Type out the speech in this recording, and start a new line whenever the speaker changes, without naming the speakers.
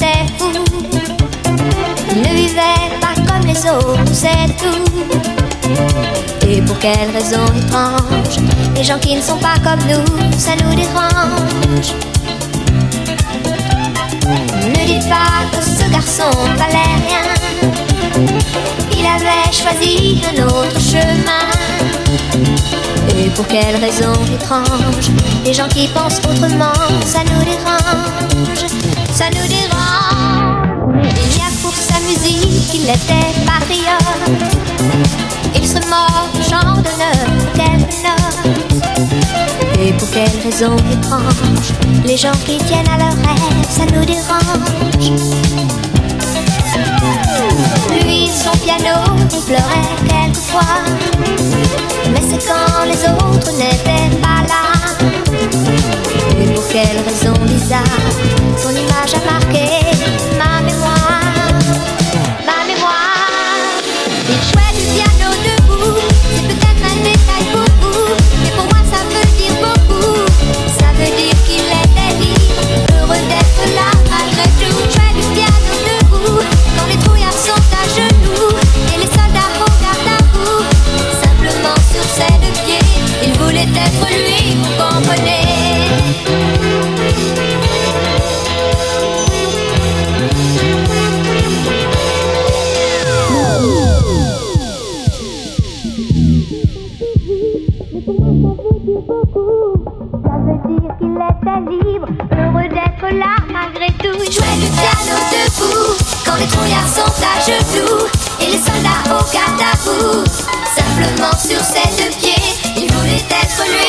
était fou. Il ne vivait pas comme les autres, c'est tout. Et pour quelle raison étrange, les gens qui ne sont pas comme nous, ça nous dérange. Ne dites pas que ce garçon valait rien. Il avait choisi un autre chemin. Et pour quelle raison étrange, les gens qui pensent autrement, ça nous dérange, ça nous dérange. Il y a pour sa musique, il était patriote. Il serait mort au champ d'honneur pour quelques notes. Et pour quelle raison étrange, les gens qui tiennent à leurs rêves, ça nous dérange. Lui, son piano, il pleurait quelquefois. Mais c'est quand les autres n'étaient pas là. Et pour quelle raison bizarre, son image a marqué ma mémoire. Ma mémoire. Il jouait du piano debout. C'est peut-être un détail pour vous, mais pour moi ça veut dire beaucoup. Ça veut dire qu'il était libre, heureux d'être là malgré tout. Il jouait du piano debout, quand les trouillards sont à genoux et les soldats regardent à vous. Simplement sur ses deux pieds, il voulait être lui, vous comprenez. Ça veut dire qu'il était libre, heureux d'être là malgré tout. Il jouait du piano debout, quand les trouillards sont à genoux et les soldats au garde à vous. Simplement sur ses deux pieds, il voulait être lui.